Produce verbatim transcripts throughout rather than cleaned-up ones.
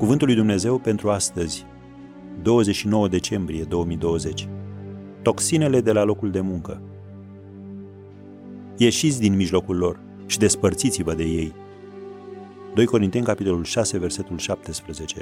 Cuvântul lui Dumnezeu pentru astăzi, douăzeci și nouă decembrie două mii douăzeci. Toxinele de la locul de muncă. Ieșiți din mijlocul lor și despărțiți-vă de ei. doi Corinteni, capitolul șase, versetul șaptesprezece.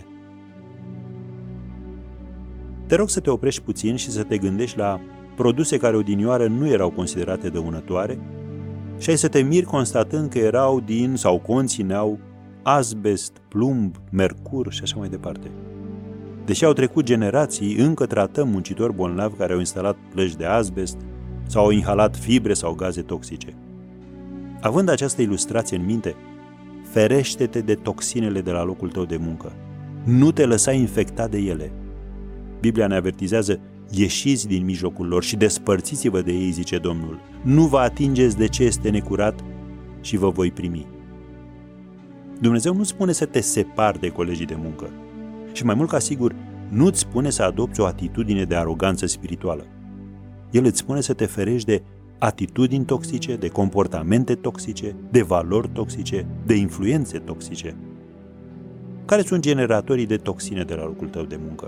Te rog să te oprești puțin și să te gândești la produse care odinioară nu erau considerate dăunătoare și ai să te miri constatând că erau din sau conțineau azbest, plumb, mercur și așa mai departe. Deși au trecut generații, încă tratăm muncitori bolnavi care au instalat plăci de azbest sau au inhalat fibre sau gaze toxice. Având această ilustrație în minte, ferește-te de toxinele de la locul tău de muncă. Nu te lăsa infectat de ele. Biblia ne avertizează: ieșiți din mijlocul lor și despărțiți-vă de ei, zice Domnul. Nu vă atingeți de ce este necurat și vă voi primi. Dumnezeu nu spune să te separi de colegii de muncă. Și mai mult ca sigur, nu îți spune să adopți o atitudine de aroganță spirituală. El îți spune să te ferești de atitudini toxice, de comportamente toxice, de valori toxice, de influențe toxice. Care sunt generatorii de toxine de la locul tău de muncă?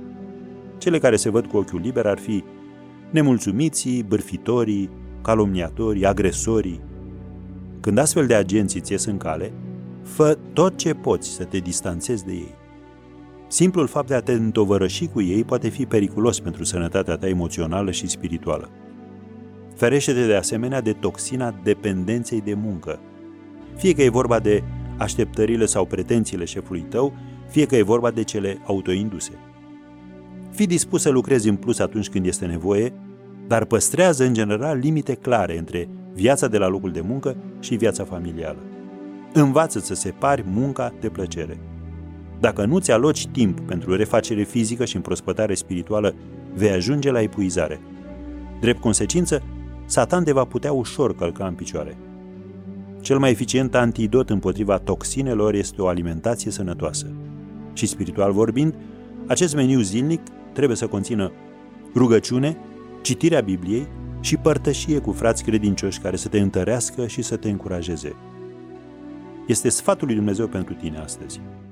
Cele care se văd cu ochiul liber ar fi nemulțumiții, bârfitorii, calomniatorii, agresorii. Când astfel de agenți îți ies în cale, fă tot ce poți să te distanțezi de ei. Simplul fapt de a te întovărăși cu ei poate fi periculos pentru sănătatea ta emoțională și spirituală. Ferește-te de asemenea de toxina dependenței de muncă. Fie că e vorba de așteptările sau pretențiile șefului tău, fie că e vorba de cele autoinduse. Fii dispus să lucrezi în plus atunci când este nevoie, dar păstrează în general limite clare între viața de la locul de muncă și viața familială. Învață să separi munca de plăcere. Dacă nu ți aloci timp pentru refacere fizică și împrospătare spirituală, vei ajunge la epuizare. Drept consecință, Satan te va putea ușor călca în picioare. Cel mai eficient antidot împotriva toxinelor este o alimentație sănătoasă. Și spiritual vorbind, acest meniu zilnic trebuie să conțină rugăciune, citirea Bibliei și părtășie cu frați credincioși care să te întărească și să te încurajeze. Este sfatul lui Dumnezeu pentru tine astăzi.